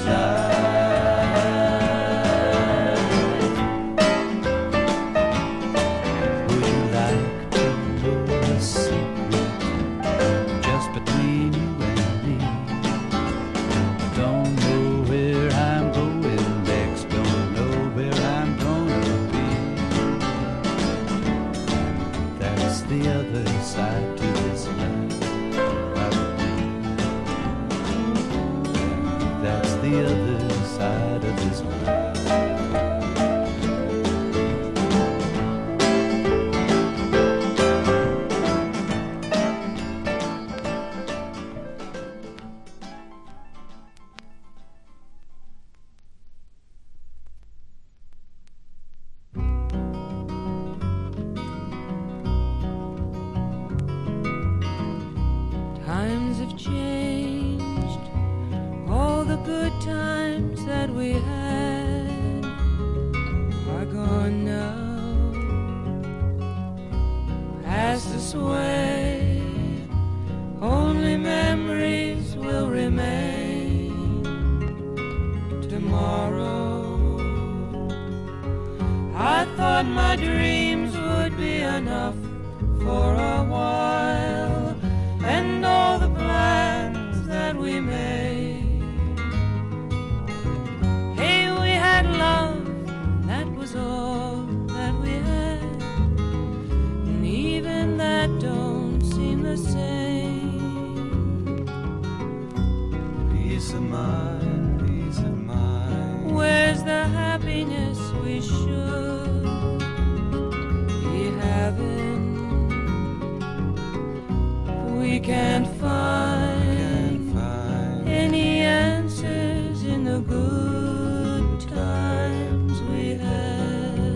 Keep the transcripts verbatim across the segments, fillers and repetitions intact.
Would you like to know a secret just between you and me? Don't know where I'm going next, don't know where I'm gonna be. That's the other side to this life, I believe. That's the other side of this life. Times have changed, all the good times that we had are gone now. Past us away, only memories will remain. Tomorrow, I thought my dreams would be enough for a while, and all the plans that we made. Hey, we had love, that was all that we had, and even that don't seem the same. Peace of mind, peace of mind. Where's the happiness we should be having? We can't find, Can't find any answers in the good times we had.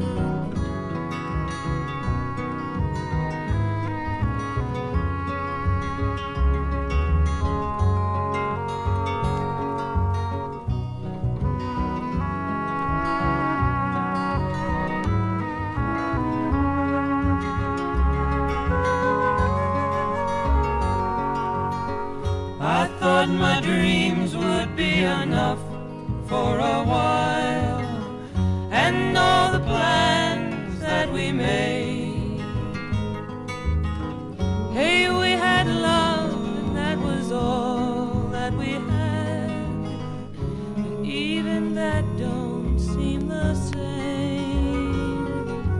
I thought my dreams would be enough for a while, and all the plans that we made. Hey, we had love, and that was all that we had, and even that don't seem the same.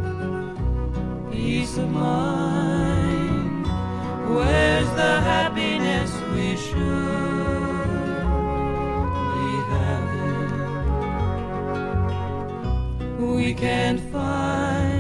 Peace of mind, where's the happiness we should be having? We can't find